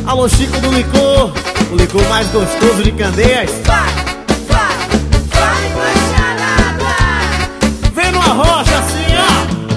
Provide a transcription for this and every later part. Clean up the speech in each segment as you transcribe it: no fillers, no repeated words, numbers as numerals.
Alô, Chico do licor, o licor mais gostoso de Candeias. Vai, macharada. Vem numa rocha assim, ó.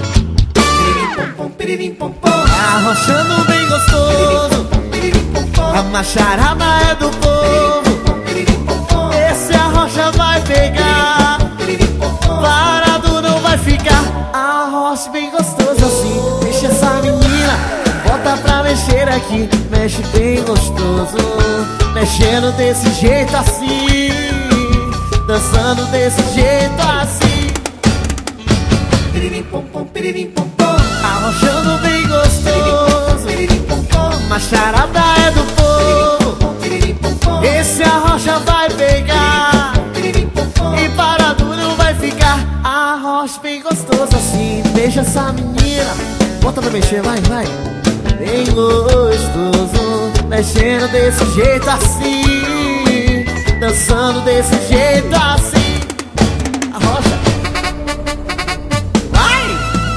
Piririm pom pom, Arrochando bem gostoso. piririm pom pom, A macharada é do povo. piririm pom pom, Esse arrocha vai pegar, piririm pom pom. parado não vai ficar. Arrocha bem gostoso assim. Deixa essa menina, bota pra mexer aqui. Mexe bem gostoso, mexendo desse jeito assim, dançando desse jeito assim. Piririm pom pom, piririm pom pom, Arrochando bem gostoso. piririm pom pom, Macharada é do povo. piririm pom pom, Esse arrocha vai pegar, piririm pom pom. e parado não vai ficar. Arrocha bem gostoso assim. Deixa essa menina, bota pra mexer, vai, vai. Bem gostoso, mexendo desse jeito assim, dançando desse jeito assim. Arrocha. Vai!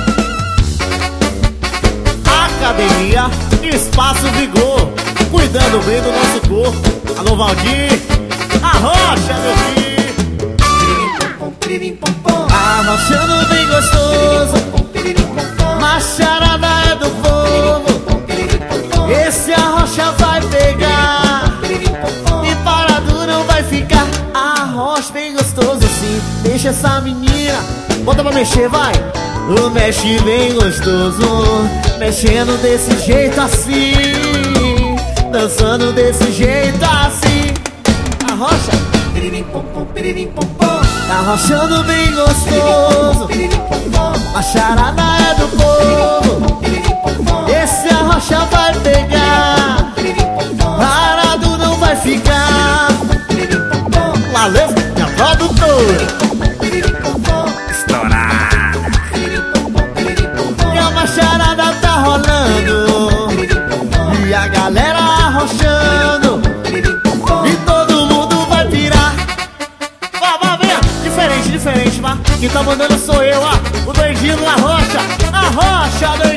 Academia Espaço Vigor, cuidando bem do nosso corpo. Alô, Valdir, arrocha, meu filho. Piririm pom pom, Arrochando bem gostoso, piririm pom pom, macharada é do povo. piririm pom pom, Esse arrocha vai pegar, piririm pom pom. e parado não vai ficar. Arrocha bem gostoso assim. Deixa essa menina, bota pra mexer, vai. Mexe bem gostoso, mexendo desse jeito assim, dançando desse jeito assim. Arrocha, Piririm pom pom, piririm pom pom, arrochando bem gostoso. piririm pom pom, A charada é do povo. piririm pom pom, Esse arrocha vai pegar, piririm pom pom, parado não vai ficar. piririm pom pom, Valeu, minha produtora. piririm pom pom, Estourada. piririm pom pom, piririm pom pom, E a macharada tá rolando, piririm pom pom, e a galera arrochando, piririm pom pom. e todo mundo vai pirar. Vá, venha. Diferente, vá. Quem tá mandando sou eu, ó. O doidinho na rocha. Arrocha, doidinho.